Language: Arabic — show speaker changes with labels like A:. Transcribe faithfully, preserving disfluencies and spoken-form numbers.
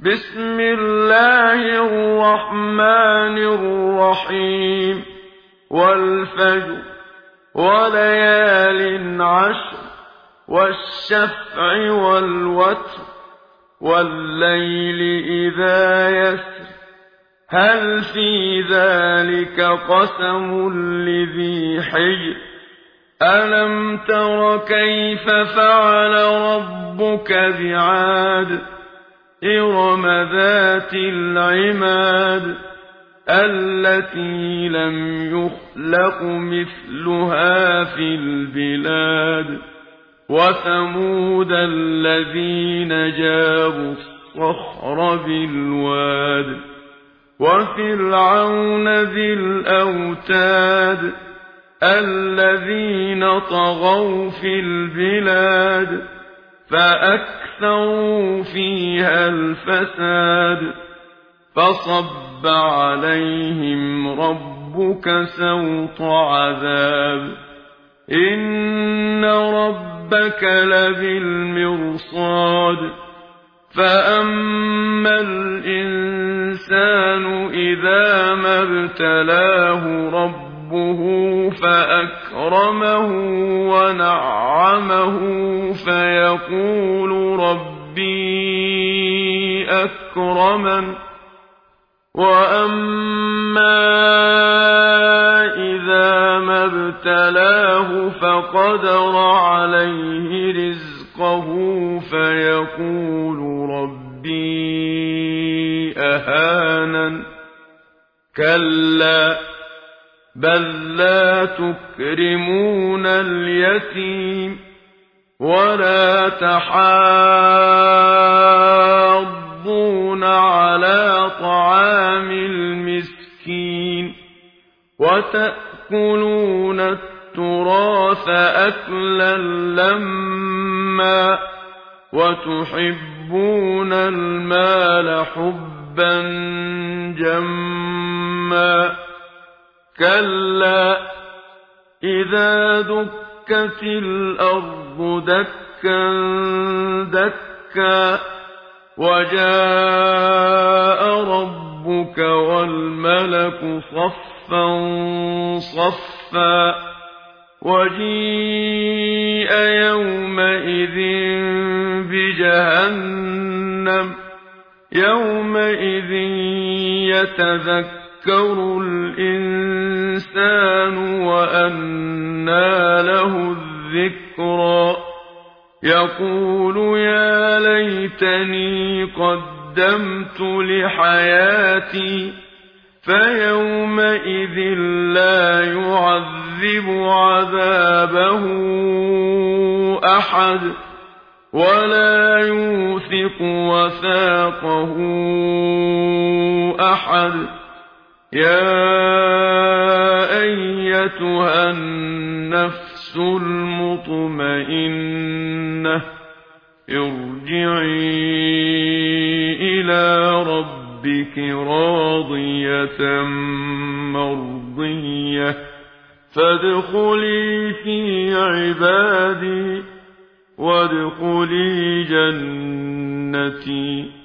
A: بسم الله الرحمن الرحيم والفجر وليال عشر والشفع والوتر والليل إذا يسر هل في ذلك قسم لذي حجر ألم تر كيف فعل ربك بعاد إرم ذات العماد التي لم يخلق مثلها في البلاد وثمود الذين جابوا الصخر بالواد وفرعون ذي الأوتاد الذين طغوا في البلاد فأكثروا فيها الفساد فصب عليهم ربك سوط عذاب إن ربك لبالمرصاد فأما الإنسان إذا ما ابتلاه ربه فأكرمه ونعمه فيقول ربي أكرمن وأما إذا ما ابتلاه فقدر عليه رزقه فيقول ربي أهانن كلا بل لا تكرمون اليتيم ولا تحاضون على طعام المسكين وتأكلون التراث أكلا لما وتحبون المال حبا جما كلا إذا دكت الأرض دكا دكا وجاء ربك والملك صفا صفا وجيء يومئذ بجهنم يومئذ يتذكر يذكر الإنسان وأنى له الذكرى يقول يا ليتني قدمت لحياتي فيومئذ لا يعذب عذابه أحد ولا يوثق وثاقه أحد يا أيتها النفس المطمئنة ارجعي إلى ربك راضية مرضية فادخلي في عبادي وادخلي جنتي.